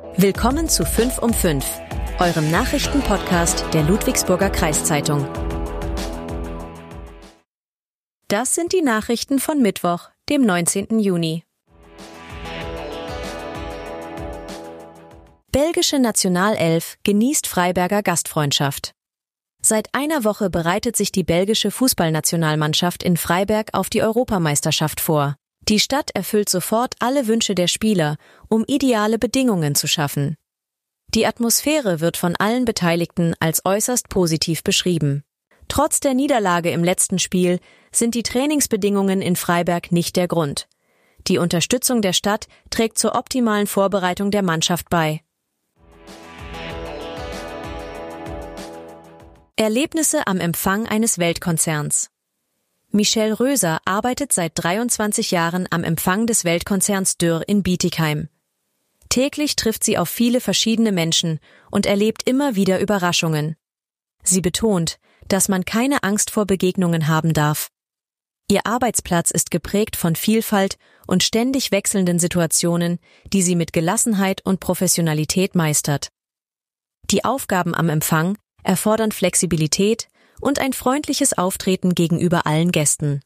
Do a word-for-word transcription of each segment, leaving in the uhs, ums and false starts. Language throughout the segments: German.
Willkommen zu fünf um fünf, eurem Nachrichtenpodcast der Ludwigsburger Kreiszeitung. Das sind die Nachrichten von Mittwoch, dem neunzehnten Juni. Belgische Nationalelf genießt Freiberger Gastfreundschaft. Seit einer Woche bereitet sich die belgische Fußballnationalmannschaft in Freiberg auf die Europameisterschaft vor. Die Stadt erfüllt sofort alle Wünsche der Spieler, um ideale Bedingungen zu schaffen. Die Atmosphäre wird von allen Beteiligten als äußerst positiv beschrieben. Trotz der Niederlage im letzten Spiel sind die Trainingsbedingungen in Freiberg nicht der Grund. Die Unterstützung der Stadt trägt zur optimalen Vorbereitung der Mannschaft bei. Erlebnisse am Empfang eines Weltkonzerns. Michelle Röser arbeitet seit dreiundzwanzig Jahren am Empfang des Weltkonzerns Dürr in Bietigheim. Täglich trifft sie auf viele verschiedene Menschen und erlebt immer wieder Überraschungen. Sie betont, dass man keine Angst vor Begegnungen haben darf. Ihr Arbeitsplatz ist geprägt von Vielfalt und ständig wechselnden Situationen, die sie mit Gelassenheit und Professionalität meistert. Die Aufgaben am Empfang erfordern Flexibilität und ein freundliches Auftreten gegenüber allen Gästen.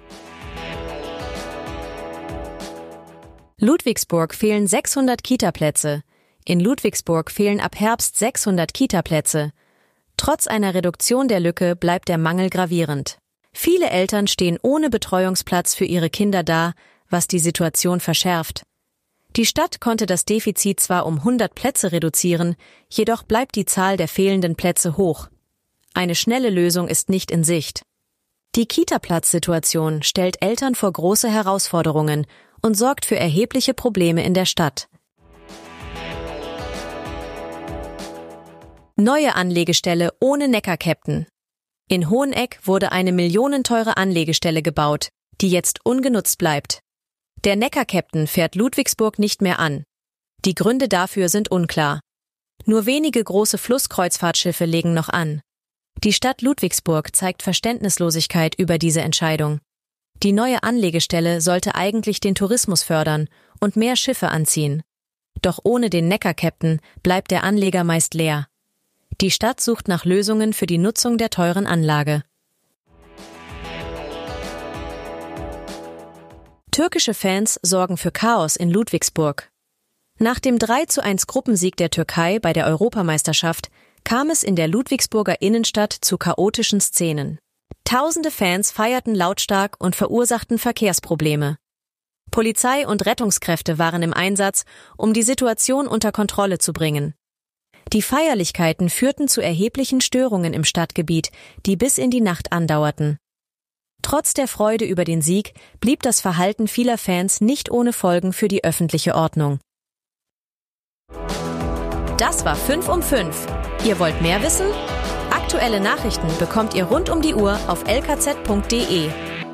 Ludwigsburg fehlen sechshundert Kitaplätze. In Ludwigsburg fehlen ab Herbst sechshundert Kitaplätze. Trotz einer Reduktion der Lücke bleibt der Mangel gravierend. Viele Eltern stehen ohne Betreuungsplatz für ihre Kinder da, was die Situation verschärft. Die Stadt konnte das Defizit zwar um hundert Plätze reduzieren, jedoch bleibt die Zahl der fehlenden Plätze hoch. Eine schnelle Lösung ist nicht in Sicht. Die Kita-Platz-Situation stellt Eltern vor große Herausforderungen und sorgt für erhebliche Probleme in der Stadt. Neue Anlegestelle ohne Neckar-Captain. In Hoheneck wurde eine millionenteure Anlegestelle gebaut, die jetzt ungenutzt bleibt. Der Neckar-Captain fährt Ludwigsburg nicht mehr an. Die Gründe dafür sind unklar. Nur wenige große Flusskreuzfahrtschiffe legen noch an. Die Stadt Ludwigsburg zeigt Verständnislosigkeit über diese Entscheidung. Die neue Anlegestelle sollte eigentlich den Tourismus fördern und mehr Schiffe anziehen. Doch ohne den Neckar-Captain bleibt der Anleger meist leer. Die Stadt sucht nach Lösungen für die Nutzung der teuren Anlage. Türkische Fans sorgen für Chaos in Ludwigsburg. Nach dem drei zu eins Gruppensieg der Türkei bei der Europameisterschaft kam es in der Ludwigsburger Innenstadt zu chaotischen Szenen. Tausende Fans feierten lautstark und verursachten Verkehrsprobleme. Polizei und Rettungskräfte waren im Einsatz, um die Situation unter Kontrolle zu bringen. Die Feierlichkeiten führten zu erheblichen Störungen im Stadtgebiet, die bis in die Nacht andauerten. Trotz der Freude über den Sieg blieb das Verhalten vieler Fans nicht ohne Folgen für die öffentliche Ordnung. Das war fünf um fünf. Ihr wollt mehr wissen? Aktuelle Nachrichten bekommt ihr rund um die Uhr auf l k z punkt d e.